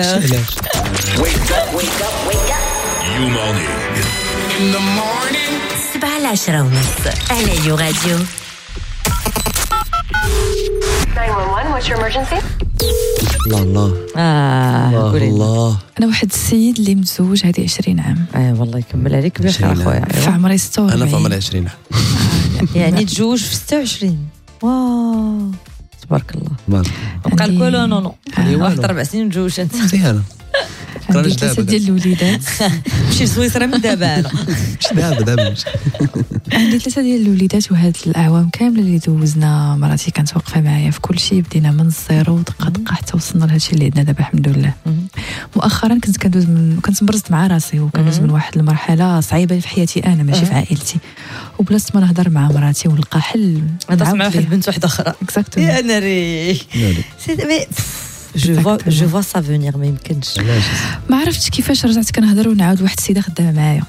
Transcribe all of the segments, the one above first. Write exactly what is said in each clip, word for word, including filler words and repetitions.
Wake up, wake up, wake up. You morning. In the morning. سبعة العشرة ونص على يو راديو. nine one one, what's your emergency? الله الله اه الله, الله. انا واحد السيد اللي متزوج هذه عشرين عام. اه والله يكمل عليك بخير اخويا. في عمري ستة وأربعين. انا في عمري عشرين عام. يعني تزوج في ستة وعشرين. واو تبارك الله. بارك بقى الكل نو نو واحد أربع سنين متزوج انت. مزيانه. عندي ثلاثة ديال الوليدات. مشي لسويسرا من دابا انا. مش دابا دابا مش. عندي ثلاثة ديال الوليدات وهاد الأعوام كاملة اللي دوزنا مراتي كانت واقفة معايا في كل شيء. بدينا من الزيرو دقة دقة حتى وصلنا لهاد الشيء اللي عندنا دابا الحمد لله. مؤخرا كنت كندوز من كنت مبرزت مع راسي وكندوز من واحد المرحلة صعيبة في حياتي أنا ماشي في عائلتي. وبلاص ما نهضر مع مراتي ونلقى حل نهضر مع واحد بنت واحدة أخرى. اكزاكتومون. يا ناري. جو فوا جو فوا سا فونير ما يمكنش. ما عرفتش كيفاش رجعت كنهضر ونعاود واحد السيده خدامه معايا.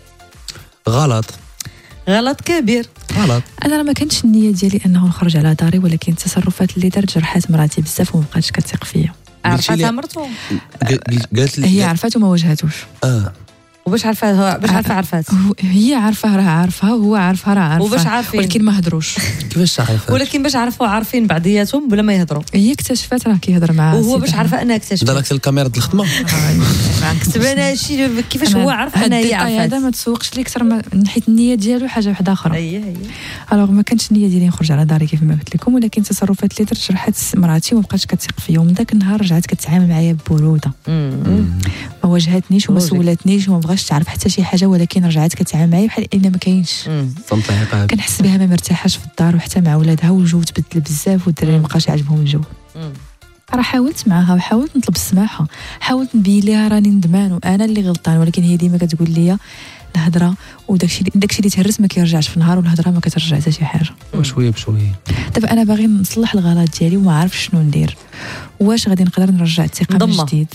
غلط غلط كبير. غلط. انا راه ما كانتش النيه ديالي انه نخرج على داري ولكن التصرفات اللي درت جرحات مراتي بزاف وما بقاتش كتثق فيا. عرفتها مرتو قالت لي هي عرفات وما واجهاتوش. اه وباش عرفها باش عرفها عرفات هي عارفه راه عارفه وهو عارفها راه عارفه وباش عارفين ولكن ما هضروش. كيفاش عارفه ولكن باش عرفوا عارفين بعضياتهم بلا ما يهضروا. هي اكتشفت راه كيهضر معها وهو باش عارفه انها اكتشفت. دارك الكاميرا د الخدمه كتب انا شي كيفاش هو عارف انها هي عارفه. هذا ما تسوقش لي اكثر من حيت النيه ديالو حاجه وحده اخرى. هي هي الوغ ما كانتش النيه ديالي نخرج على داري كيف ما قلت لكم ولكن التصرفات اللي درت جرحت مراتي وما بقاتش كتثق فيا. ومن ذاك النهار رجعت كتعامل معايا ببروده. ما واجهتنيش وما سولاتنيش وما بغاش تعرف حتى شي حاجه ولكن رجعت كتعامل معايا بحال ان ما كاينش. كنحس بها ما مرتاحاش في الدار وحتى مع ولادها والجو تبدل بزاف والدراري ما بقاش يعجبهم الجو. راه حاولت معاها وحاولت نطلب السماحه حاولت نبين ليها راني ندمان وانا اللي غلطان ولكن هي ديما كتقول لي الهضره وداكشي داكشي اللي تهرس ما كيرجعش في النهار والهضره ما كترجع حتى شي حاجه. بشويه بشويه. دابا انا باغي نصلح الغلط ديالي وما عارفش شنو ندير. واش غادي نقدر نرجع الثقه من جديد؟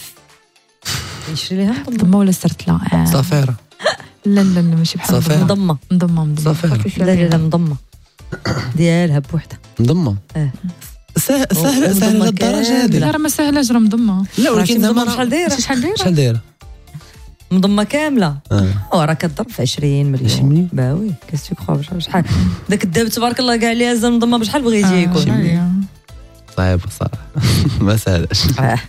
نشري لها ضمه ولا سرتله؟ آه. صافيره. لا لا لا ماشي بحال مضمه مضمه مضمه صافيره. لا لا لا مضمه ديالها بوحده مضمه. اه سهل سهل سهل للدرجه هذه. لا راه ما ساهلاش راه مضمه. لا ولكن زعما شحال دايره شحال دايره شحال دايره مضمه كامله. اه راه كضرب في عشرين مليون. با وي كاس تكخوا شحال داك الداب تبارك الله كاع ليها زعما مضمه بشحال بغيتي يكون. صعيب صراحه ما سهلاش.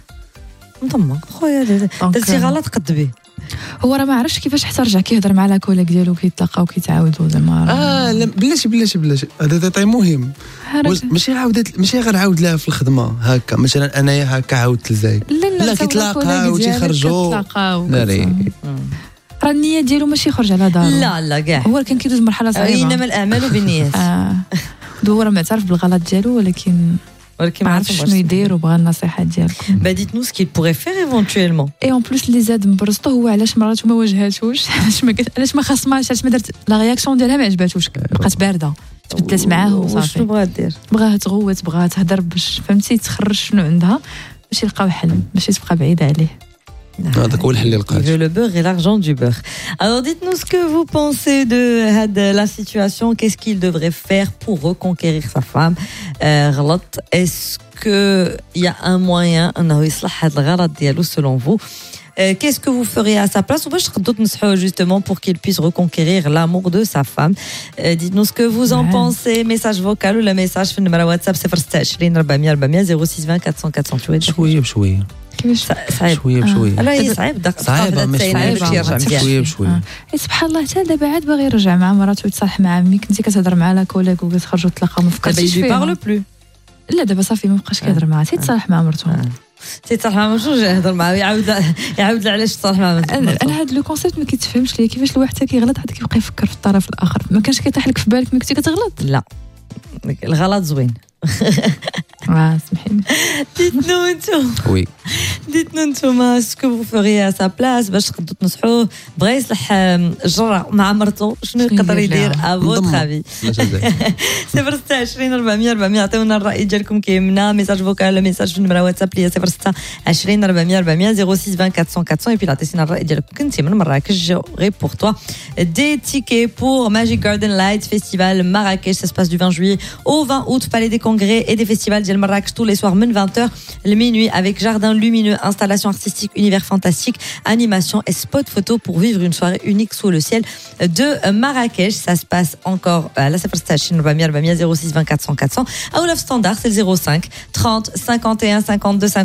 مضمه خويا درتي غلط قد به. هو راه ما عرفش كيفاش حتى رجع كيهضر مع لاكوليك ديالو كيتلاقاو كيتعاودوا زعما. اه لا بلاتي بلاتي بلاتي هذا ديتاي مهم. ماشي عاودت ماشي غير عاود لها في الخدمه هكا مثلا انايا هكا عاودت لزايد. لا لا كيتلاقاو وتيخرجوا. لا راه النيه ديالو ماشي يخرج على دارو. لا لا كاع هو كان كيدوز مرحله صعيبه. انما الاعمال بالنيات. اه هو راه معترف بالغلط ديالو ولكن ولكن ما عرفش شنو يدير وبغى النصيحه ديالكم. با ديت نو سكي بوغي فير ايفونتويلمون. اي اون بليس اللي زاد مبرزطو هو علاش مراتو ما واجهاتوش علاش ما علاش ما خصماش علاش ما درت لا رياكسيون ديالها ما عجباتوش بقات بارده تبدلت معاه وصافي. شنو بغات دير؟ بغاها تغوت بغاها تهضر باش فهمتي تخرج شنو عندها باش يلقاو حل ماشي تبقى بعيده عليه. هذاك هو الحل اللي لقات. Le beurre et l'argent du beurre. Alors dites-nous ce que vous pensez de, de la situation. Qu'est-ce qu'il devrait faire pour reconquérir sa femme? غلط. Est-ce que il y a un moyen انه يصلح هذا الغلط ديالو selon vous? Qu'est-ce que vous feriez à sa place ou باش تقدروا تنصحوه justement pour qu'il puisse reconquérir l'amour de sa femme? Dites-nous ce que vous en pensez. Message vocal ou le message في النمرة واتساب صفر ستة عشرين أربعمية أربعمية صفر ستة عشرين أربعمية أربعمية. شويه بشويه. كيفاش صعيب شويه بشويه. لا هي صعيب داك صعيبه ماشي يرجع مزيان شويه بشويه. سبحان الله حتى دابا عاد باغي يرجع مع مراته ويتصالح مع مي كنتي كتهضر مع لا كوليك وكتخرجوا تلاقاو ما فكرتيش فيها. بارلو بلو. لا دابا صافي ما بقاش كيهضر معها تيتصالح مع مرته. تيتصالح مع مرته يهضر معاه يعاود يعاود علاش تصالح مع مرته. انا هذا لو كونسيبت ما كيتفهمش ليا كيفاش الواحد حتى كيغلط عاد كيبقى يفكر في الطرف الاخر ما كانش كيطيح لك في بالك ملي كنتي كتغلط. لا الغلط زوين. اه سمحيلي. ديتنو انتم وي ديتنو انتم سكو فوري ا سا بلاس باش تقدروا تنصحوه بغى يصلح الجره مع مرته شنو يقدر يدير افوت خافي. صفر ستة عشرين أربعمية أربعمية عطيونا الراي ديالكم كيهمنا. ميساج فوكال ولا ميساج في النمره واتساب لي صفر ستة عشرين أربعمية أربعمية صفر ستة عشرين أربعمية أربعمية. اي بي عطينا الراي ديالكم كنتي من مراكش جو غير بور توا دي تيكي pour Magic Garden Light Festival Marrakech. Ça se passe du vingt juillet au vingt août, Palais des Congrès et des festivals d'El Marrakech tous les soirs, même vingt heures, le minuit, avec jardin lumineux, installation artistique, univers fantastique, animation et spot photo pour vivre une soirée unique sous le ciel de Marrakech. Ça se passe encore à la Safar Station, zéro six vingt-quatre cents quatre cents. À Olaf Standard, c'est le zéro cinq trente cinquante et un cinquante-deux cinquante.